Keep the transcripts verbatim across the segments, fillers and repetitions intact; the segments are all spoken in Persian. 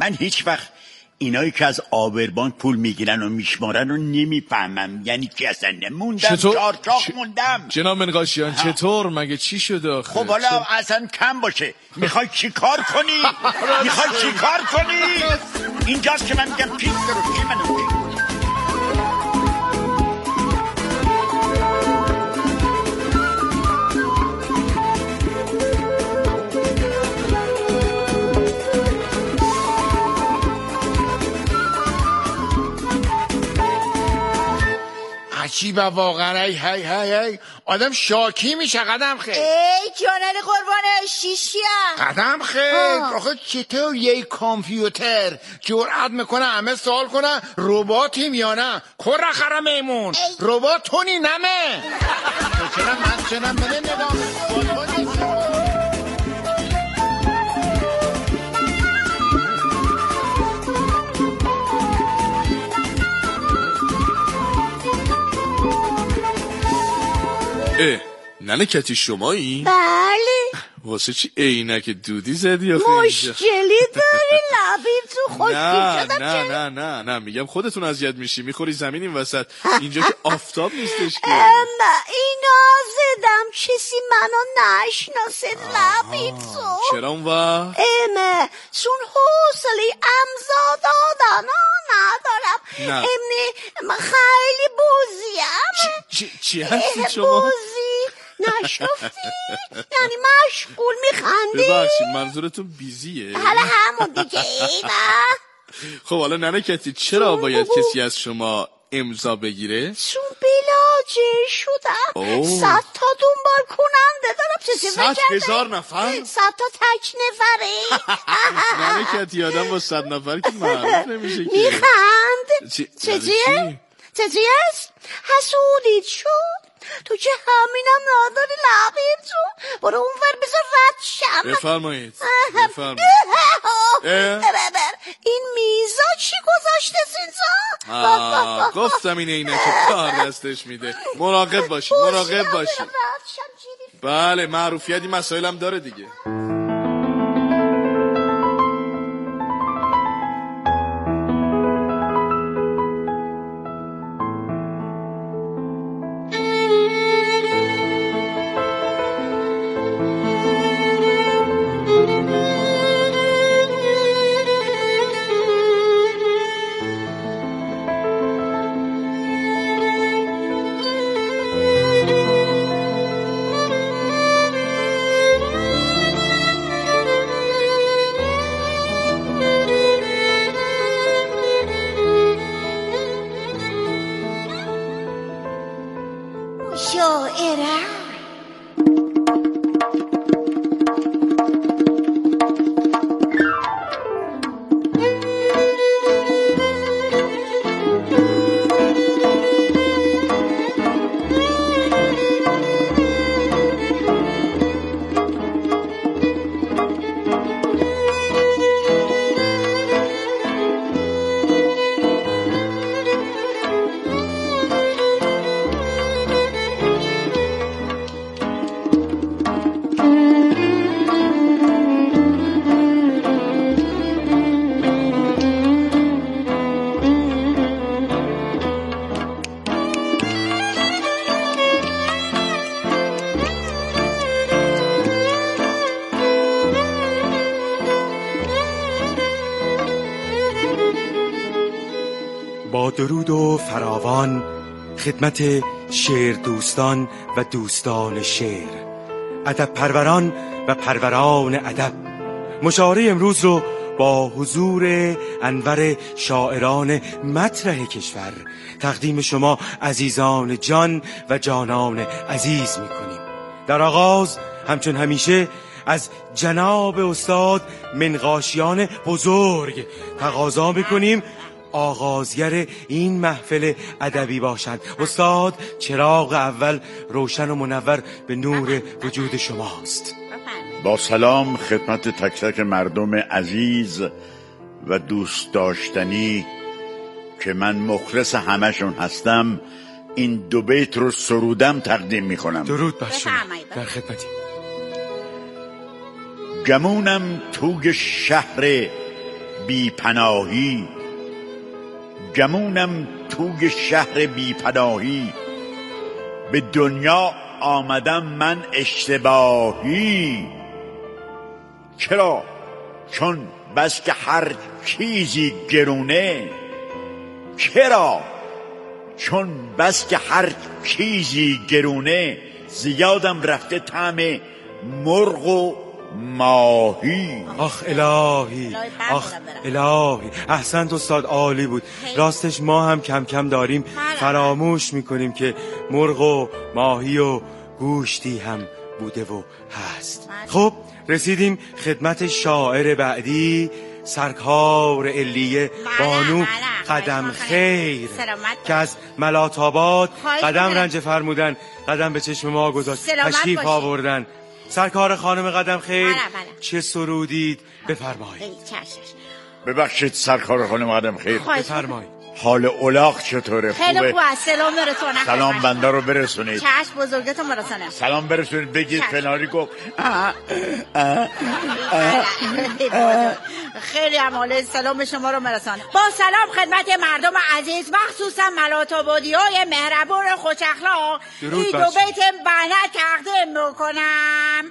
من هیچ وقت اینایی که از آبربان پول میگیرن و میشمارن رو نمیفهمم. یعنی که اصلا نموندم، چارچاخ چ... موندم. جناب منقاشیان چطور؟ مگه چی شده آخه؟ خب حالا چه... اصلا کم باشه. میخوای چی کار کنی؟ میخوای چی کار کنی؟ اینجاست که من میگم پیش درو چی منو پیش. عجیبه واقعا. هی هی هی هی آدم شاکی میشه. قدم خیر. ای جانل قربانه شیشیم. قدم خیر. آخه چطور یک کامپیوتر جرأت میکنه همه سوال کنه رباتیم یا نه؟ کره خره میمون ربات تونی نمه. چرا من چنم بده نگاه اه ننه کتی شمایی؟ بله. واسه چی عینک دودی زدی آخه؟ مشکلی داری لبیم تو خوشی شدم. نه نه نه نه میگم خودتون اذیت میشی میخوری زمین این وسط. اینجا که آفتاب نیستش که. اینا زدم کسی منو نشناسه لبیم تو. چرا اون وقت؟ امه چون حوصله امضا دادن ندارم. نه امنی خیلی بوزیم. چی, چی هستی شما؟ بوزی نشنفتی؟ یعنی مشغول میخندی؟ ببخشید منظورتون بیزیه؟ حالا همون دیگه. ایوه خب حالا ننه کتی چرا باید کسی از شما امضا بگیره؟ چون بلاجه شدم. صد تا دنبال کننده دارم. صد هزار نفر؟ صد تا تک نفره. ننه کتی آدم با صد نفر که معروف نمیشه که. میخند. چی؟ چجیه؟ چجیه است؟ حسودید شد؟ تو که همینم نداری لبیم تو. برو اون ور بذار رد شم. بفرمایید بفرمایید. این میزا چی گذاشته اینجا؟ گفتم این اینه که کار دستش میده. مراقب باشید مراقب باشید. بله معروفیتی مسائلم داره دیگه. با درود و فراوان خدمت شعر دوستان و دوستان شعر، ادب پروران و پروران ادب، مشاوره امروز رو با حضور انور شاعران مطرح کشور تقدیم شما عزیزان جان و جانان عزیز میکنیم. در آغاز همچون همیشه از جناب استاد منقاشیان بزرگ تقاضا میکنیم آغازگر این محفل ادبی باشند. استاد، چراغ اول روشن و منور به نور وجود شماست. با سلام خدمت تک تک مردم عزیز و دوست داشتنی که من مخلص همشون هستم، این دو بیت رو سرودم تقدیم میکنم. درود بر شما. در خدمتی. گمونم توی شهر بی پناهی، گمونم توی شهر بی پناهی، به دنیا آمدم من اشتباهی. چرا؟ چون بس که هر چیزی گرونه. چرا؟ چون بس که هر چیزی گرونه، زیادم رفته طعم مرغ و ماهی. آخ الهی، آخ الهی، احسنت استاد، عالی بود. راستش ما هم کم کم داریم فراموش میکنیم که مرغ و ماهی و گوشتی هم بوده و هست. خب رسیدیم خدمت شاعر بعدی، سرکار علیه بانو قدم خیر که از ملات آباد قدم رنج فرمودن، قدم به چشم ما گذاشت، تشریف آوردن. سرکار خانم قدم خیر بله بله. چه سرودید بفرمایید. ببخشید سرکار خانم قدم خیر بفرمایید. حال اولاغ چطوره؟ خیلی خوبه. سلام برسونم. سلام بنده رو برسونید. چشم بزرگتون برسونم. سلام برسونید. بگید فلانی گفت خیلی عماله سلام شما رو برسونم. با سلام خدمت مردم عزیز، مخصوصا ملات آبادیای مهربون خوش اخلاق، این دو بیت بنده تقدیم میکنم.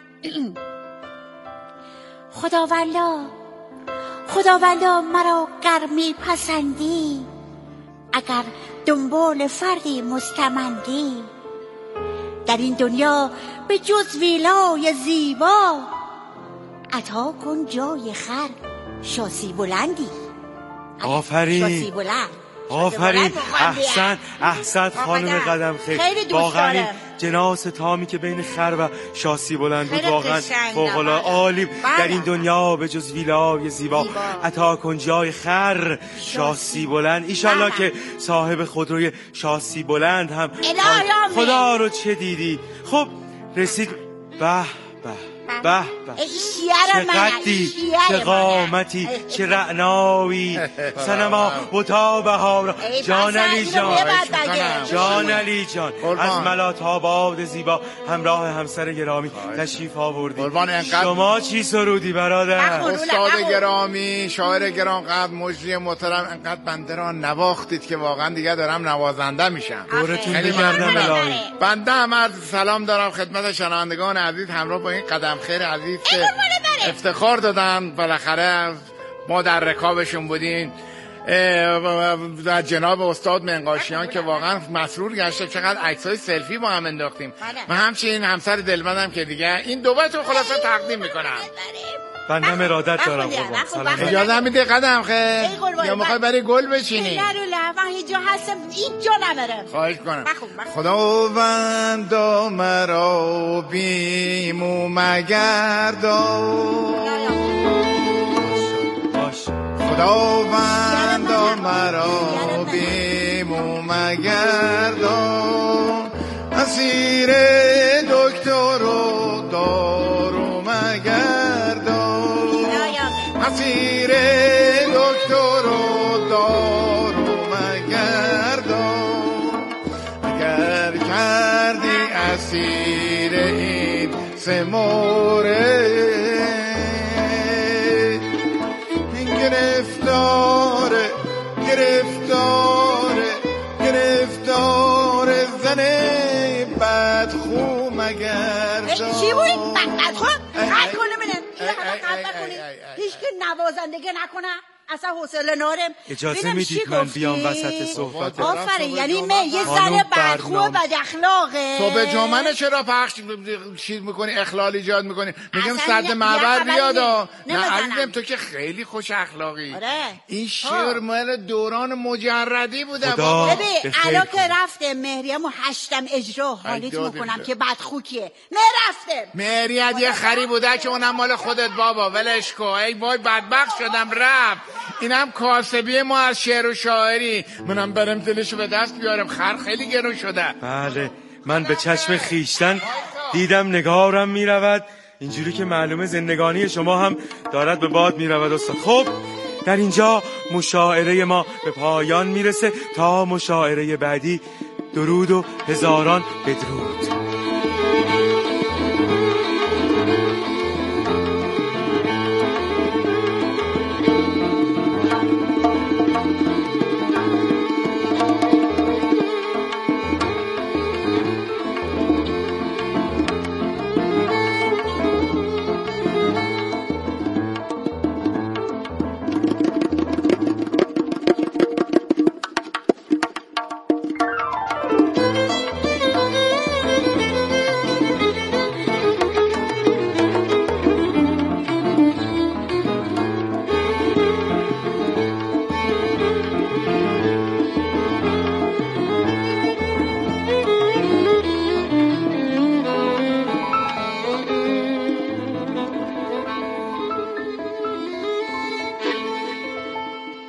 خداوندا خداوندا مرا گر میپسندی، اگر دنبال فردی مستمندی، در این دنیا به جز ویلای زیبا، عطا کن جای خر شاسی بلندی. آفرین شاسی بلند. آفرین، احسن احسن خانم قدم خیر. واقعا جناس تامی که بین خر و شاسی بلند بود واقعا فوق‌العاده عالی. در این دنیا به جز ویلای زیبا، عطا کن جای خر شاسی بلند. ایشالله که صاحب خودروی شاسی بلند هم خدا رو چه دیدی. خب رسید. به به به به، چه قدی، چه قامتی، چه رعنایی، سنما بوتا بهارا. جان علی جان، جان علی جان، از ملات آباد زیبا همراه همسر گرامی تشریف آوردی. شما چی سرودی برادر؟ استاد گرامی، شاعر گران قدر، مجری محترم، انقدر بنده را نواختید که واقعا دیگه دارم نوازنده میشم. دورتون بگردم الهی. بنده هم عرض سلام دارم خدمت شنوندگان عزیز همراه با این قدم خیر عزیز که افتخار دادن بالاخره ما در رکابشون بودیم. و جناب استاد منقاشیان که واقعا مسرور گشته، چقدر عکسای سلفی با هم انداختیم. و همچنین همسر دلبندم که دیگه این دو بیت رو خلاصه تقدیم میکنم. بندم ارادت دارم قربان. سلام. اجازه میده قدم خیر یا میخوای برای گل بچینی؟ نه نه من اینجا هستم، اینجا نبرم. خواهش کنم. خداوند مرا بیمو مگردان، خداوند مرا بیمو مگردان، اسیر دکتر و دارو مگردان، اسیر دکتر و دارو مگردان، اگر کردی اسیر این سه مورد، گرفتار گرفتار گرفتار زنه بدخو مگردان. چی بود این بدخو؟ قد کنه منم قد نکنی، هیچ که نوازندگی نکنه اصلا حوصله نارم. اجازه میدید من بیام وسط صحبت؟ آفرین، یعنی من یه زن بدخو و بد اخلاقه. تو به جامنه چرا پخش چیز میکنی، اخلال ایجاد میکنی؟ میگم صد معبر بیادا. نه عزیزم تو که خیلی خوش اخلاقی. این شعر مال دوران مجردی بوده بابا. ببین الان که رفته مهریم و هشتم اجرا حالیت میکنم که بدخو کیه. نه رفته مهریت یه خری بوده که اونم مال خودت بابا، ولش کو. ای وای بدبخت شدم رفت. اینم کاسبی ما از شعر و شاعری. منم برم دلشو به دست بیارم، خر خیلی گرون شده. بله من به چشم خیشتن دیدم نگارم میرود، اینجوری که معلومه زندگانی شما هم دارد به باد میرود استاد. خب در اینجا مشاعره ما به پایان میرسه. تا مشاعره بعدی درود و هزاران بدرود.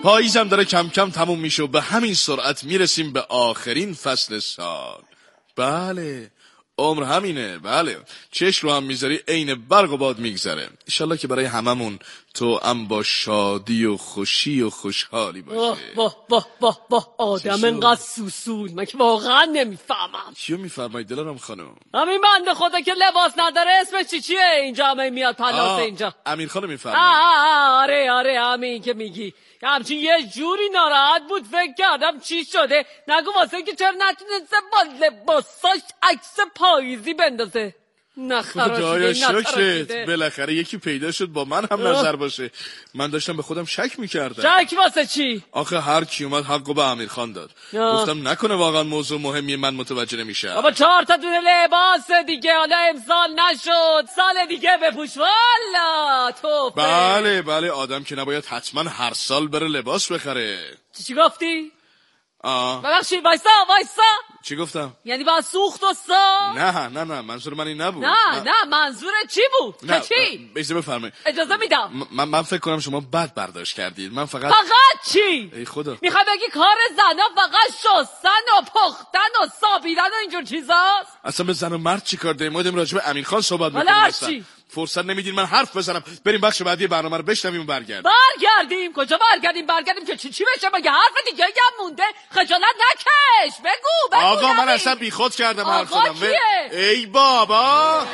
پاییزم داره کم کم تموم میشه و به همین سرعت میرسیم به آخرین فصل سال. بله عمر همینه. بله چشم رو هم میذاری عین برق و باد میگذره. انشالله که برای هممون تو هم با شادی و خوشی و خوشحالی باشه. واه واه واه واه آدم انقدر سوسول من که واقعا نمیفهمم. چیو میفرمایی دلارم خانم؟ همین بنده خدا که لباس نداره اسمش چی چیه اینجا همه میاد پلاس اینجا؟ امیر خانم میفرمایی؟ آره آره همین که میگی همچین یه جوری ناراحت بود فکر کردم چی شده. نگو واسه که چرا نتونسته با لباساش عکس پاییزی بندازه. خدایا شکرت بالاخره یکی پیدا شد با من هم نظر باشه. من داشتم به خودم شک میکردم. شک واسه چی؟ آخه هر کی اومد حقو به امیر خان داد. گفتم نکنه واقعا موضوع مهمیه من متوجه نمیشم. بابا چهار تا دونه لباس دیگه حالا امسال نشد سال دیگه بپوش والا توفه. بله بله آدم که نباید حتما هر سال بره لباس بخره. چی چی گفتی؟ آه ببخشید وایسا وایسا. چی گفتم؟ یعنی با سوخت و سا؟ نه نه نه منظور من این نبود. نه نه, نه منظور چی بود؟ نه چی؟ بیزه بفرمایید. اجازه میدم. من من فکر کنم شما بد برداشت کردید. من فقط فقط چی؟ ای خدا. میخوای بگی کار زنا فقط شستن و پختن و صابیدن و اینجور چیزاست؟ اصلا به زن و مرد چیکار داریم؟ ما داریم راجع به امیر خان صحبت میکنیم. اصلا فرصت نمیدین من حرف بزنم. بریم بخش بعدی برنامه رو بشنویم و برگردیم. برگردیم کجا برگردیم؟ برگردیم که چی چی بشه؟ مگه حرف دیگه هم مونده؟ خجالت نکش. بگو بگو. آقا من اصلا بیخود کردم حرف زدم. آقا کیه؟ ای بابا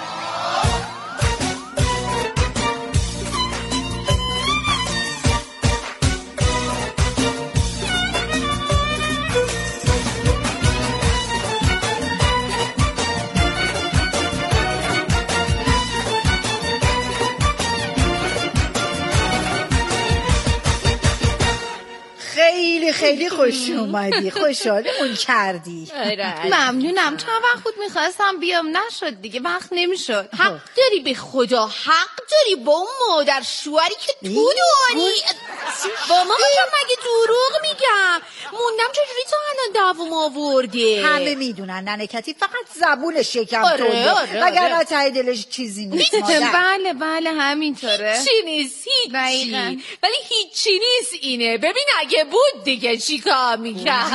خیلی خیلی خوش اومدی. خوشحالمون کردی. ممنونم. چند وقت بود میخواستم بیام نشد دیگه وقت نمیشد. حق داری به خدا حق داری با اون مادر شوهری که تو داری. با ماما جان مگه دروغ میگم؟ موندم چجوری تا الان دوام آورده؟ همه میدونن ننه کتی فقط زبون شکم آره تونده آره وگر آره. ته دلش چیزی نیست. بله بله همینطوره. هیچی نیست هیچی. ولی هیچی نیست اینه. ببین اگه بود دیگه چی کار میکرد؟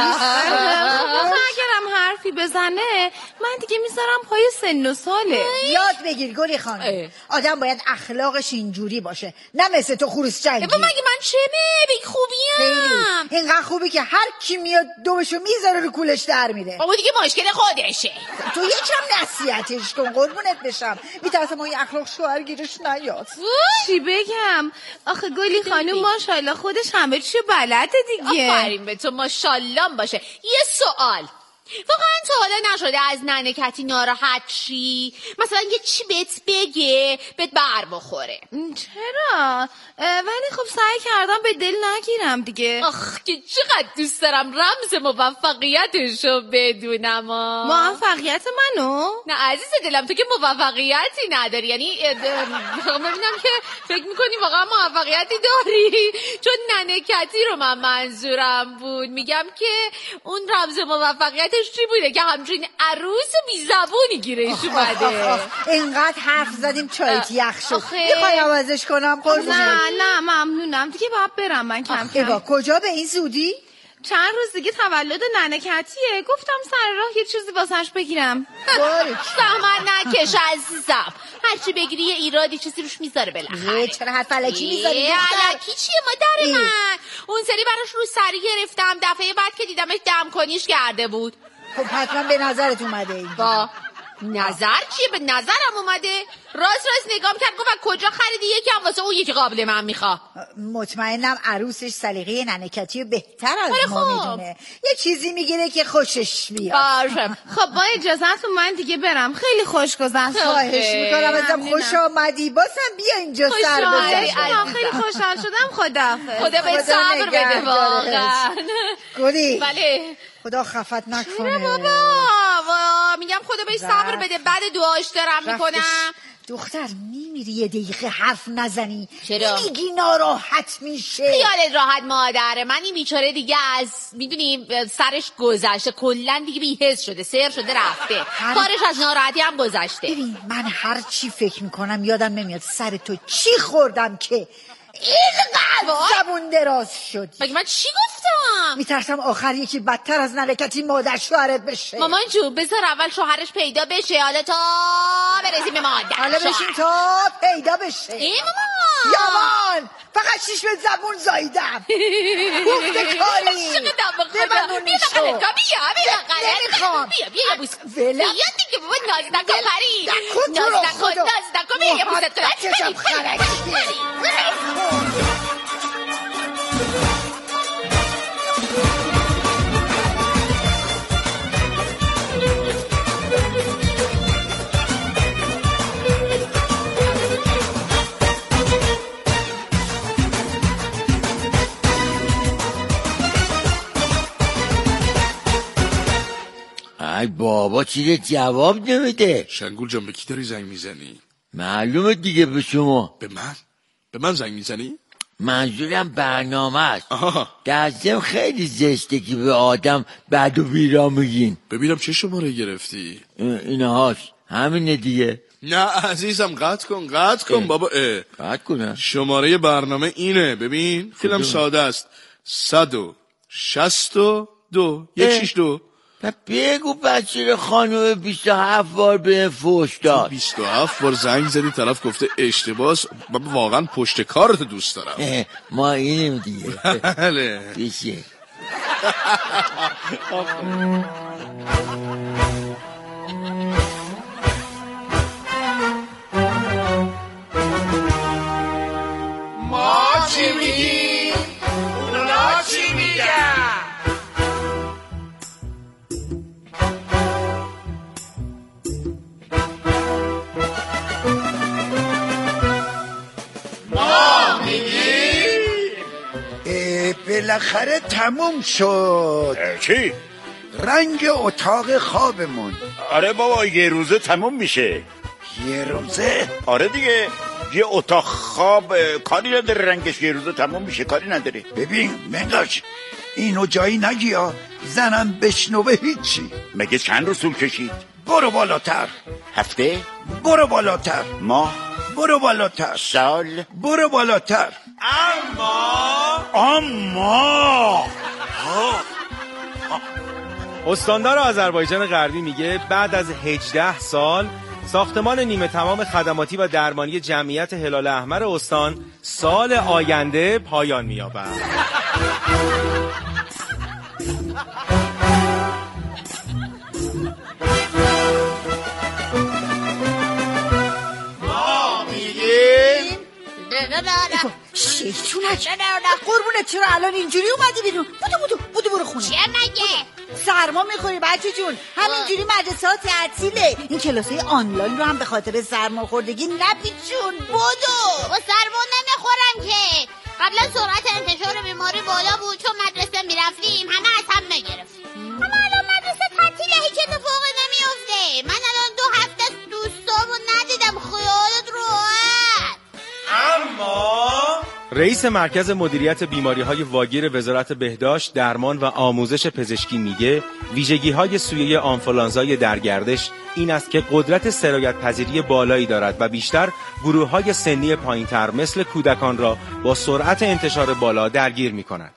اگرم حرفی بزنه من دیگه میذارم پای سن و ساله. یاد بگیر گلی خانم آدم باید اخلاقش اینجوری باشه نه مثل تو خروس جنگی. مگه من چه ببین خوبیم؟ اینقدر خوبی که هر کی میاد دومشو میذاره رو کولش در میره. بابا دیگه مشکل خودشه. تو یکم نصیحتش کن قربونت بشم. میترسم اون اخلاق شوهر گیرش نیاد. چی بگم؟ آخه گلی خانم ماشاءالله خودش همه چی بلده دیگه. آفرین به تو ماشاءالله باشه. یه سوال واقعا تا حالا نشده از ننه کتی ناراحت چی؟ مثلا یه چی بهت بگه بهت بر بخوره؟ چرا؟ ولی خب سعی کردم به دل نگیرم دیگه. آخ که چقدر دوست دارم رمز موفقیتشو بدونم. موفقیت منو؟ نه عزیز دلم تو که موفقیتی نداری. یعنی ببینم که فکر میکنی واقعا موفقیتی داری. چون ننه کتی رو من منظورم بود. میگم که اون رمز موفقیت چی بوده که همچین عروس بی زبونی گیرش اومده. اینقدر حرف زدیم چایت یخ شد. میخوای عوضش کنم قربونت؟ نه نه ممنونم دیگه باید برم من کم کم. کجا به این زودی؟ چند روز دیگه تولد ننه کتیه. گفتم سر راه یه چیزی واسش بگیرم. زحمت نکش عزیزم. هرچی بگیری یه ایرادی چیزی روش میذاره بالاخره. چرا حرف الکی میذاری؟ الکی چیه مادر من؟ اون سری براش رو سری گرفتم دفعه بعد که دیدمش دم کنیش کرده بود. خب حتما به نظرت اومده این. با نظر چیه؟ به نظرم اومده. راست راست نگام کرد گفت کجا خریدی؟ یکم واسه اون یکی قابل من میخوا. مطمئنم عروسش سلیقه ننکتی بهتر از ما میدونه. یه چیزی میگیره که خوشش بیاد. باشه خب با اجازهتون من دیگه برم. خیلی خوش گذشت. خواهش میکنم ازم خوش آمدی. بازم بیا اینجا سر بزن. خیلی خوشحال شدم. خداحافظ. خدا به صبر بده واقعا. گلی بله خدا خفت نکنه. بابا میگم خدا بهش صبر بده. بعد دعاش دارم میکنم. دختر میمیری یه دقیقه حرف نزنی. چرا؟ میگی ناراحت میشه. خیالت راحت مادره. من این بیچاره دیگه از میدونی سرش گذشته. کلا دیگه بی‌حس شده. سر شده رفته. هر... کارش از ناراحتی هم گذشته. ببین من هر چی فکر میکنم یادم نمیاد سر تو چی خوردم که اینقدر زبون دراز شد. مگه من چی گفتم؟ میترسم آخر یکی بدتر از نرکتی مادر شوهرت بشه. مامان جو بذار اول شوهرش پیدا بشه، حالا تا برسیم به مادر. حالا بشین تا پیدا بشه. ای مامان یامان فقط شیش به زبون زاییدم. گفته کاری چقدر بخدا. بیا بقلت بیا بیا بقلت نمیخوام. بیا بیا یه بوس کن. ولم. بیا دیگه بابا ناز نکن پری. نکن تو رو ناز نکن خدا. ناز نکن. بیا یه بوست تو محبتشم خرکی. ای بابا چیه جواب نمیده؟ شنگول جان به کی داری زنگ میزنی؟ معلومه دیگه به شما. به من؟ به من زنگ میزنی؟ منظورم برنامه است. آها. در ضمن خیلی زشته که به آدم بد و بیرا میگین. ببینم چه شماره گرفتی؟ اینه هاست همینه دیگه. نه عزیزم قطع کن قطع کن. اه. بابا اه. قطع کنم. شماره برنامه اینه ببین خیلی ساده است. صد و شست و دو یک شیش دو. بگو بچه خانوم بیست و هفت بار به فوش داد. بیست و هفت بار زنگ زدی طرف گفته اشتباس. واقعا پشت کارت دوست دارم. ما اینیم دیگه. بله بیشه. ما چی میگیم اونا چی میگن؟ بالاخره تموم شد. چی؟ رنگ اتاق خوابمون. آره بابا یه روزه تموم میشه. یه روزه؟ آره دیگه یه اتاق خواب کاری نداره رنگش یه روزه تموم میشه کاری نداره. ببین منگاش اینو جایی نگی ها زنم بشنوه هیچی. مگه چند روز طول کشید؟ برو بالاتر. هفته؟ برو بالاتر. ماه؟ برو بالاتر. سال؟ برو بالاتر. اما اما استاندار آذربایجان غربی میگه بعد از هجده سال ساختمان نیمه تمام خدماتی و درمانی جمعیت هلال احمر استان سال آینده پایان می‌یابد. ما میگیم شیطونک قربونت چرا الان اینجوری اومدی بیرون؟ بودو بودو بودو برو خونه. چیه مگه؟ سرما میخوری بچه جون. همینجوری مدرسه ها تعطیله. این کلاسای آنلاین رو هم به خاطر سرما خوردگی نپیچون. بودو با سرما نمیخورم که. قبلا سرعت انتشار بیماری بالا بود چون مدرسه میرفتیم همه از هم میگرفتیم. اما الان مدرسه تعطیله هیچ اتفاقی نمیافته. من الان دو هفته دوستامو ندیدم خیالت راحت. اما رئیس مرکز مدیریت بیماری‌های واگیر وزارت بهداشت، درمان و آموزش پزشکی میگه ویژگی‌های سویه آنفولانزای در گردش این است که قدرت سرایت پذیری بالایی دارد و بیشتر گروه‌های سنی پایین‌تر مثل کودکان را با سرعت انتشار بالا درگیر می‌کند.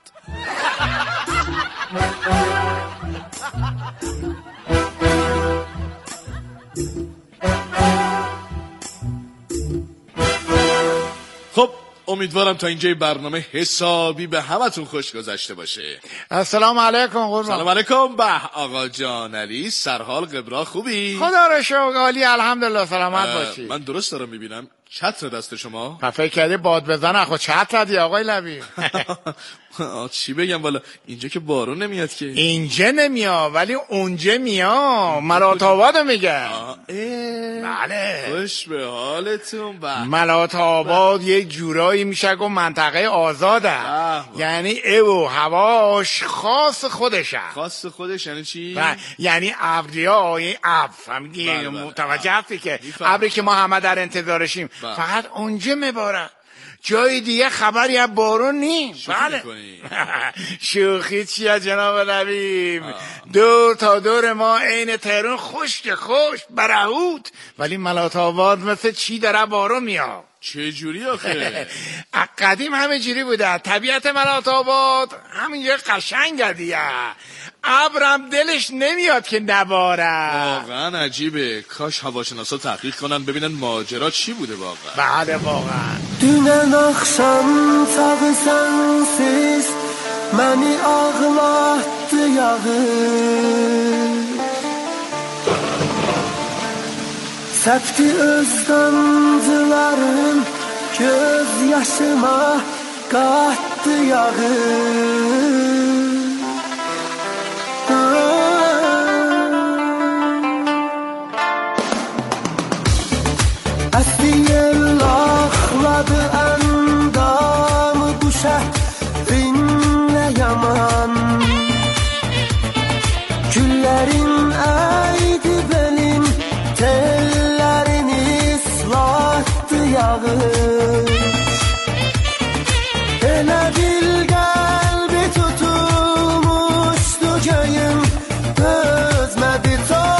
خب امیدوارم تا اینجای برنامه حسابی به همتون خوش گذشته باشه. السلام علیکم قربان. سلام علیکم. به آقا جان علی سرحال قبرا خوبی؟ خدا رو شکر عالی الحمدلله سلامت باشی. من درست دارم میبینم چتر دست شما؟ فکر کردی باد بزن خود چتر دی آقای لبی. چی بگم والا اینجا که بارون نمیاد که. اینجا نمیاد ولی اونجا میاد. ملات آباد میگه. بله خوش به حالتون. ملات آباد یک جورایی میشه که منطقه آزاده. یعنی او هواش خاص خودشه. خاص خودش یعنی چی؟ یعنی ابریا این ابر فهمیدی متوجه هستی که ابری که ما همه در انتظارشیم فقط اونجا میباره. جای دیگه خبری از بارون نیست. بله شوخی چیه جناب لبیب؟ دور تا دور ما عین تهران خشک خشک برهوت ولی ملات آباد مثل چی داره بارون میاد. چه جوری آخه؟ قدیم همه جوری بوده. طبیعت ملات آباد همین یه قشنگه دیگه. ابرم دلش نمیاد که نباره. واقعا عجیبه. کاش هواشناسا تحقیق کنن ببینن ماجرا چی بوده واقعا. بله واقعا. Dünən axşam tağı sənsiz məni ağlatdı yağır. Səpdi öz damcıların göz yaşıma qatdı yağır. Əsli yel ağladı əndamı bu şəhrinlə yaman. Güllərin əydi belin, tellərini ıslatdı yağır. Elə dil qəlbi tutulmuşdu göyün, dözmədi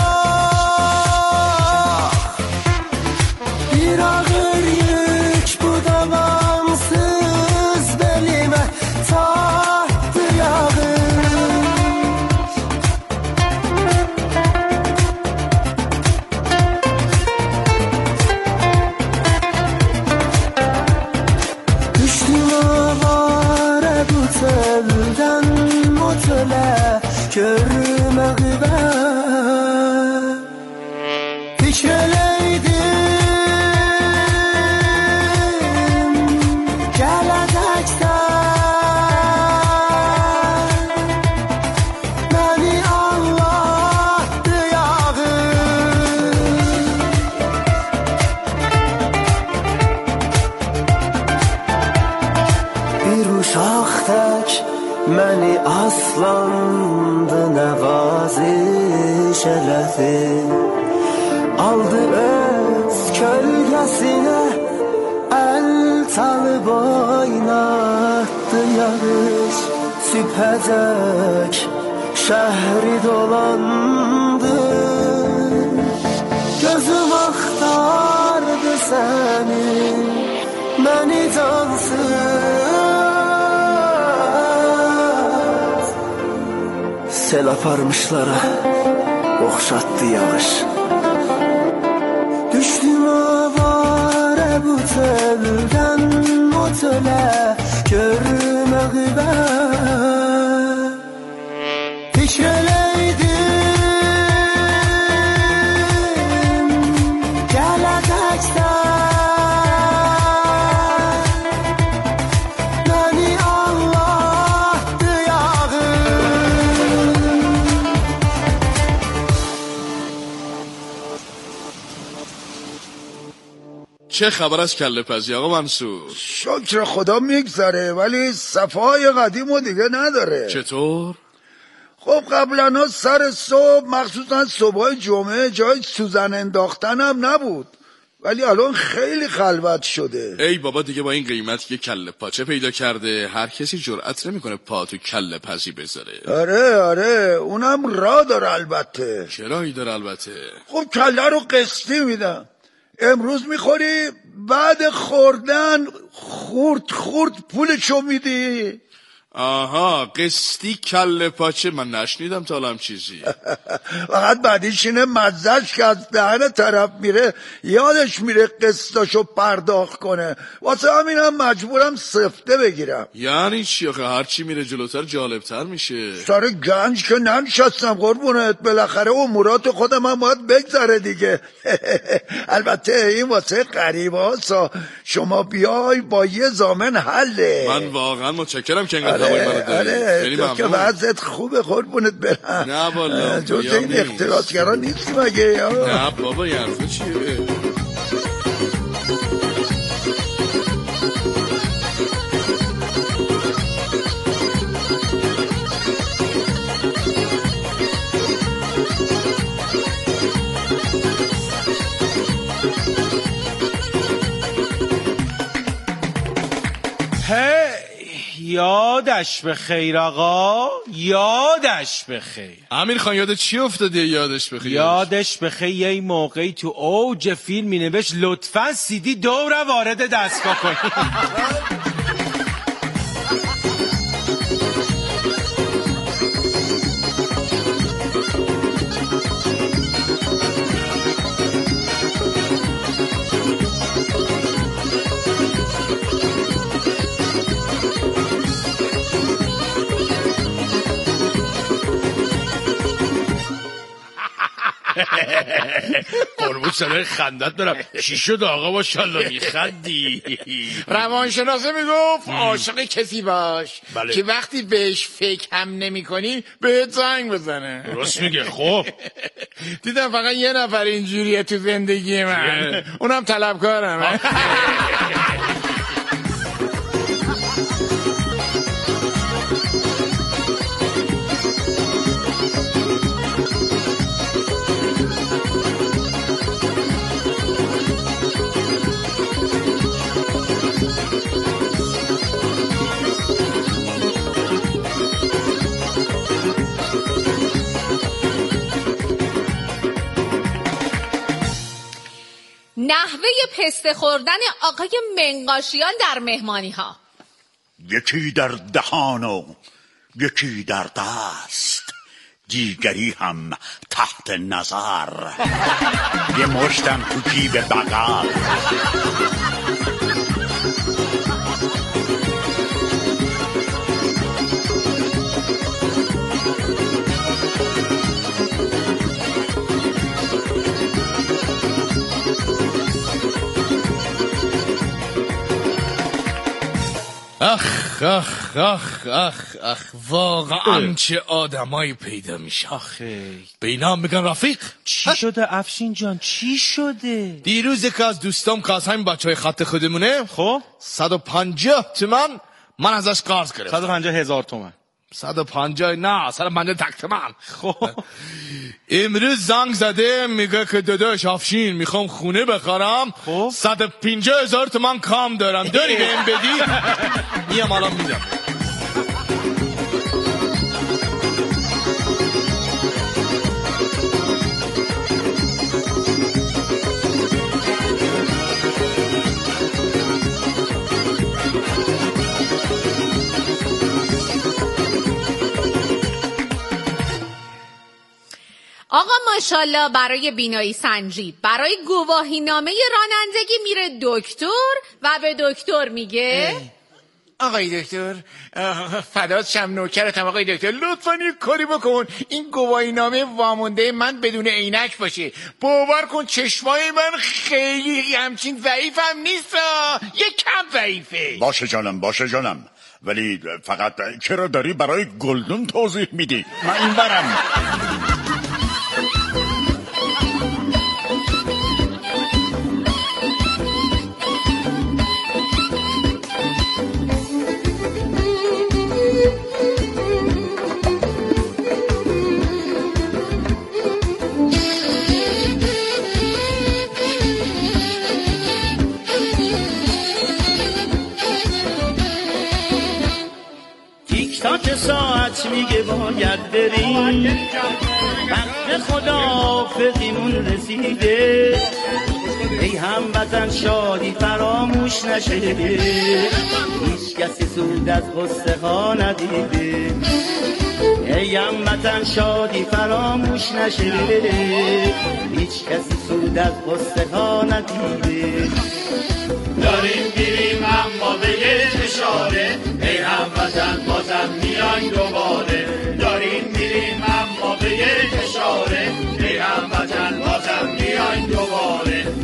çox. Bir ağır yük bu davamsız belimə tahtı yağır. Düşdüm avara bu teldən o telə görməyi mən. Fikr eləydim gələcəkdən, məni ağlatdı yağır. Bir uşaq tək məni aslandı nəvaziş elədi. Aldı öz kölgəsinə əl çalıb oynatdı yarış. Sübhəcək şəhri dolandı, gözüm axtardı səni, məni cansız. Sel aparmışlara oxşatdı yağış. Düşdüm avara bu teldən o telə görməyi mən. Fikr eləydim gələcəkdən, məni ağlatdı yağır. چه خبر از کله پزی آقا منصور؟ شکر خدا میگذره ولی صفای قدیم و دیگه نداره. چطور؟ خب قبلا سر صبح مخصوصا صبحای جمعه جای سوزن انداختن هم نبود، ولی الان خیلی خلوت شده. ای بابا دیگه با این قیمت که کله پاچه پیدا کرده هر کسی جرأت نمیکنه پا تو کله پزی بذاره. آره آره اونم راه داره البته. چه راهی داره البته؟ خب کله رو قسطی میدن، امروز میخوری بعد خوردن خورد خورد پولشو میدی. آها قسطی کله پاچه، من نشنیدم تا الان چیزی. فقط بعدیش اینه مزهش که از دهن طرف میره یادش میره قسطاشو پرداخت کنه، واسه همین هم مجبورم سفته بگیرم. یعنی چی آخه؟ هرچی میره جلوتر جالبتر میشه. سر گنج که ننشستم قربونت، بالاخره امورات خودم هم باید بگذره دیگه. البته این واسه غریبه هاسا، شما بیای با یه ضامن حله. من واقعا متشکرم که اینقدر هوای منو داری. آره تو که وضعت خوبه قربونت برم. نه والا جز این اختلاسگران نیستی مگه؟ نه بابا یه حرفه چیه؟ یادش به خیر آقا، یادش به خیر. امیر خان یاد چی افتاده یادش به خیر؟ یادش به خیر یه موقعی تو اوج فیلم می نوشت لطفاً سیدی دور وارد دستگاه کنید. قربون صدای خندت دارم. چی شد آقا ماشاءالله میخندی؟ روانشناسه میگفت عاشق کسی باش بله. که وقتی بهش فکر هم نمی کنی بهت زنگ بزنه. درست میگه. خب دیدم فقط یه نفر اینجوریه تو زندگی من، اونم طلبکارم. نحوه پسته خوردن آقای منقاشیان در مهمانی ها. یکی در دهان و یکی در دست، دیگری هم تحت نظر، یه مشتم تو جیب بغل. اخ اخ اخ اخ اخ واقعا چه آدمایی پیدا میشه. آخه به اینا میگن رفیق. چی شده افشین جان؟ چی شده؟ دیروز یکی از دوستام که از همین بچه های خط خودمونه خب صد و پنجاه تومن من ازش قرض گرفتم. صد و پنجاه هزار تومن. صد و پنجاه نه صد و پنجاه تک تومن. خب امروز زنگ زده میگه که داداش افشین میخوام خونه بخرم، خب صد و پنجاه هزار تومن کام دارم، داری بهم بدی؟ میام الان میدم. آقا ماشاءالله برای بینایی سنجی، برای گواهی نامه رانندگی میره دکتر و به دکتر میگه آقای دکتر فدات شم نوکرتم. آقای دکتر لطفا یه کاری بکن این گواهی نامه وامونده من بدون عینک باشه. باور کن چشمای من خیلی همچین ضعیفم نیست، یه کم ضعیفه. باشه جانم باشه جانم، ولی فقط چرا داری برای گلدون توضیح میدی؟ من این برم. تاک ساعت میگه باید بریم، وقت خداحافظیمون رسیده، ای هموطن شادی فراموش نشه، هیچ کسی سود از قصه ها ندیده، ای هموطن شادی فراموش نشه، هیچ کسی سود از قصه ها ندیده. داریم بیریم اما به یه اشاره، ای هموطن بازم میاین دوباره. داریم میریم اما به یه اشاره، ای هموطن بازم میاین دوباره.